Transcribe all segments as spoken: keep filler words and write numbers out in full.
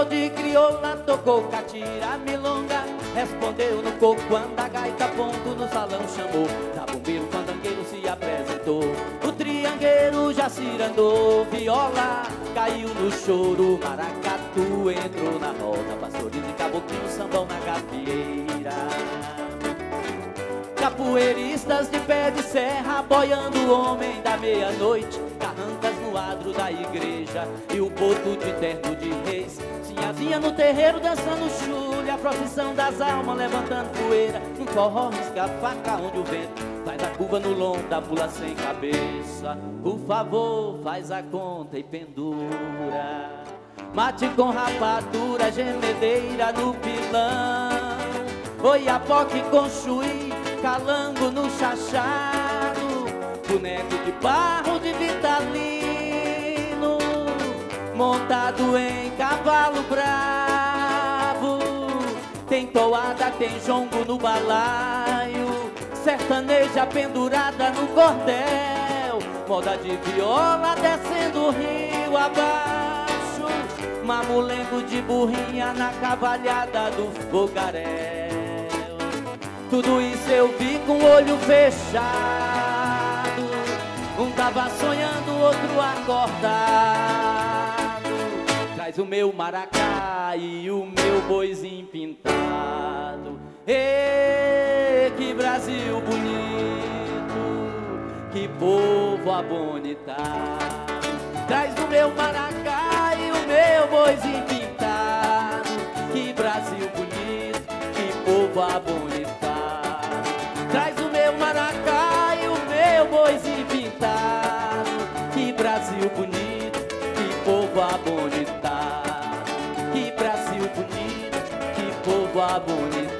de crioula, tocou catira, milonga. Respondeu no coco quando a gaita ponto no salão chamou. Zabumbeiro, fandangueiro se apresentou. O triangueiro já cirandou. Viola caiu no choro, maracatu entrou na roda. Pastorinho e caboclinho, sambão na gafieira. Capoeiristas de pé de serra, boiando o homem da meia-noite. Carrancas no adro da igreja e o boto de terno de reis. Sinhazinha no terreiro dançando chule, a procissão das almas levantando poeira. Um forró risca a faca onde o vento faz a curva no lombo da mula sem cabeça. Por favor, faz a conta e pendura. Mate com rapadura, gemedeira no pilão. Oiapoque com chuí, calango no chachado. Boneco de barro de Vitalino, montado em cavalo bravo. Tem toada, tem jongo no balaio, sertaneja pendurada no cordel. Moda de viola descendo o rio abaixo, mamulengo de burrinha na cavalhada do fogaréu. Tudo isso eu vi com o olho fechado. Um tava sonhando, outro acordado. Traz o meu maracá e o meu boizinho pintado. Ê, que Brasil bonito, que povo abonitado. Traz o meu maracá e o meu boizinho pintado. Que Brasil bonito, que povo abonitado. Traz o meu maracá e o meu boizinho pintado. Que Brasil bonito, que povo abonitado. Que Brasil bonito, que povo abonitado.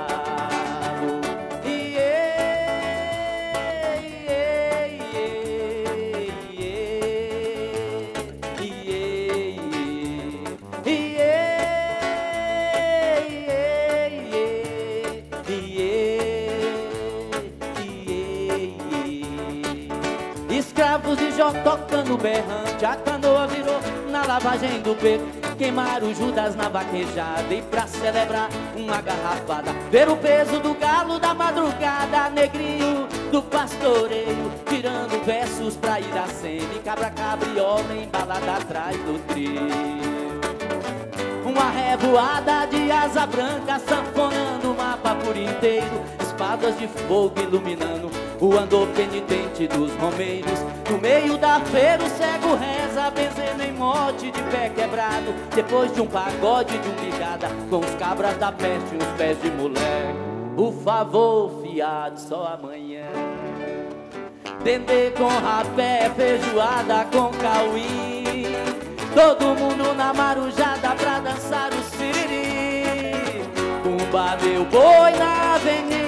Escravos de Jó tocando berrante, a canoa virou na lavagem do beco. Queimaram Judas na vaquejada e pra celebrar uma garrafada, ver o peso do galo da madrugada, negrinho do pastoreio, tirando versos pra Iracema, cabra cabriola embalada atrás do trio. Uma revoada de asa branca sanfonando o mapa por inteiro, espadas de fogo iluminando o andor penitente dos romeiros. No meio da feira o cego reza, benzendo em mote de pé quebrado, depois de um pagode de um bigada, com os cabras da peste e os pés de moleque. Por favor, fiado, só amanhã. Dendê com rapé, feijoada com cauim, todo mundo na marujada pra dançar o siriri. Pumba meu boi na avenida,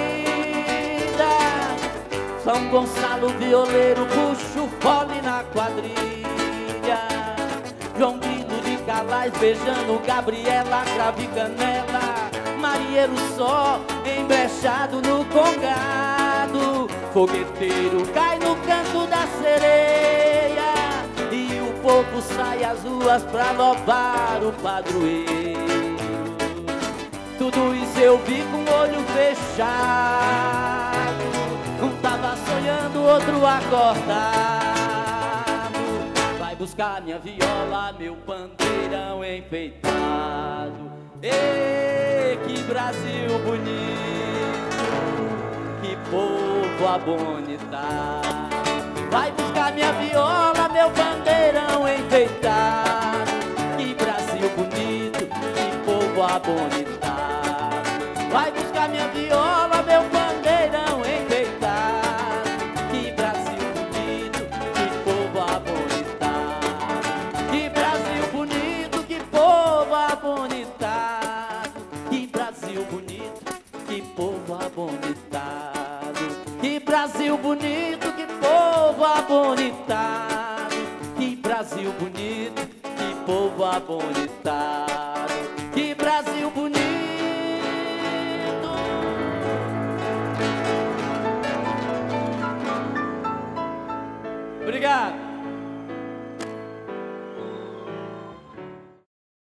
São Gonçalo violeiro puxa o fole na quadrilha. João Grilo de Calais beijando Gabriela, cravo e canela. Marieiro só embrechado no congado, fogueteiro cai no canto da sereia, e o povo sai às ruas pra louvar o padroeiro. Tudo isso eu vi com o olho fechado. Um tava sonhando, outro acordado. Vai buscar minha viola, meu pandeirão enfeitado. Ê, que Brasil bonito, que povo abonitado. Vai buscar minha viola, meu bandeirão enfeitado. Que Brasil bonito, que povo abonitado. Vai buscar minha viola, meu bandeirão enfeitado. Que Brasil bonito, que povo abonitado. Que Brasil bonito, que povo abonitado. Que Brasil bonito, que povo abonitado. Que Brasil bonito, que povo abonitado. Que Brasil bonito, que povo abonitado.